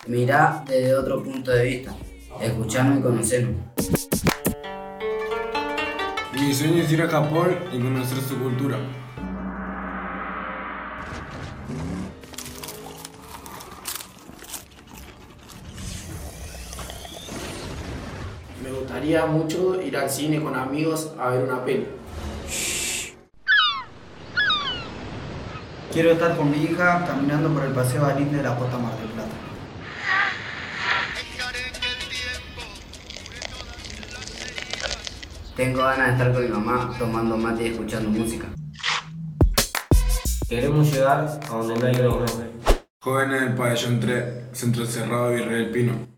Mirá desde otro punto de vista, escucharnos y conocernos. Mi sueño es ir a Japón y conocer su cultura. Me gustaría mucho ir al cine con amigos a ver una peli. Quiero estar con mi hija caminando por el paseo Alín de la Costa Mar del Plata. Tengo ganas de estar con mi mamá tomando mate y escuchando música. Queremos llegar a donde nadie nos ve. Jóvenes del Pabellón 3, Centro Cerrado Virrey del Pino.